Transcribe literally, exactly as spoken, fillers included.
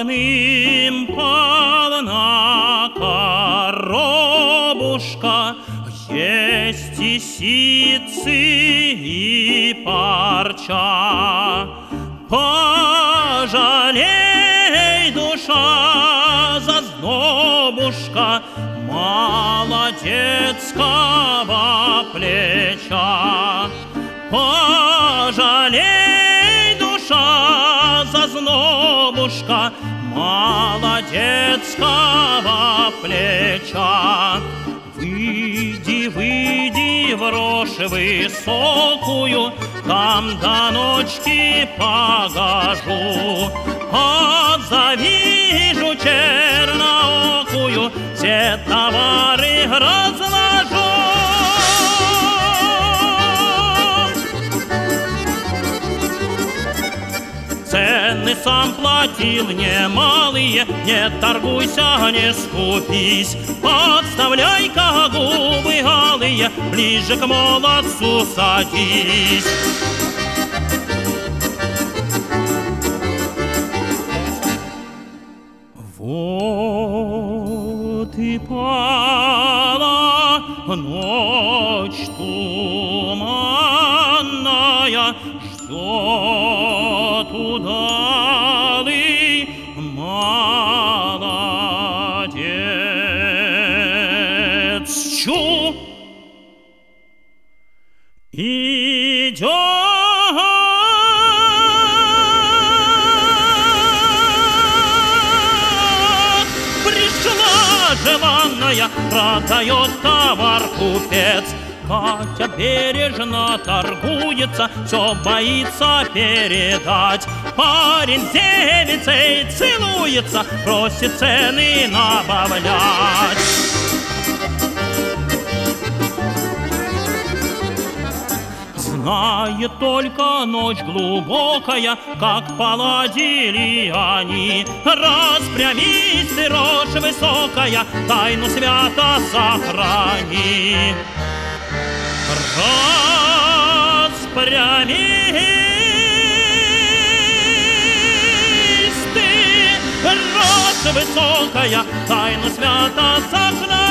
полным-полна коробушка, есть и ситцы, и парча. Пожалей, душа, зазнобушка, молодецкого плеча. Пожалей, душа, зазнобушка, молодецкого плеча. Выйди, выйди в рожь высокую, там до ночки погожу. Отзовижу черноокую, все товары разложу. Цены сам платил немалые, не торгуйся, не скупись. Подставляй-ка губы алые, ближе к молодцу садись. Вот и пала ночь туманная, ждет удалый молодец. Чу! Идет желанная, продает товар купец. Катя бережно торгуется, все боится передать. Парень с девицей целуется, просит цены набавлять. Знает только ночь глубокая, как поладили они. Распрямись ты, рожь высокая, тайну свято сохрани. Распрямись ты, рожь высокая, тайну свято сохрани.